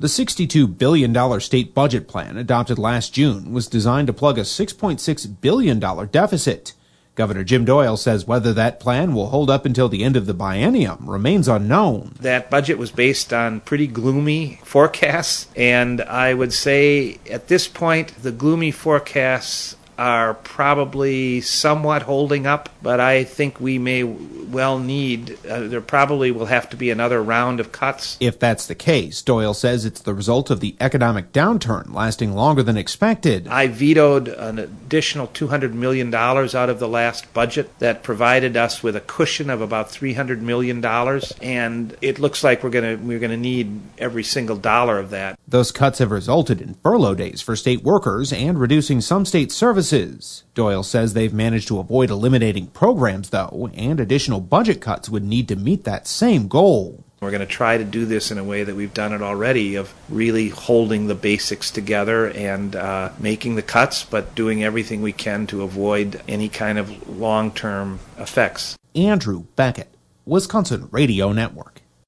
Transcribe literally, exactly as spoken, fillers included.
The sixty-two billion dollars state budget plan adopted last June was designed to plug a six point six billion dollars deficit. Governor Jim Doyle says whether that plan will hold up until the end of the biennium remains unknown. That budget was based on pretty gloomy forecasts, and I would say at this point the gloomy forecasts are probably somewhat holding up, but I think we may well need, uh, there probably will have to be another round of cuts. If that's the case, Doyle says it's the result of the economic downturn lasting longer than expected. I vetoed an additional two hundred million dollars out of the last budget that provided us with a cushion of about three hundred million dollars, and it looks like we're going to we're going to need every single dollar of that. Those cuts have resulted in furlough days for state workers and reducing some state services. Doyle says they've managed to avoid eliminating programs, though, and additional budget cuts would need to meet that same goal. We're going to try to do this in a way that we've done it already, of really holding the basics together and uh, making the cuts, but doing everything we can to avoid any kind of long-term effects. Andrew Beckett, Wisconsin Radio Network.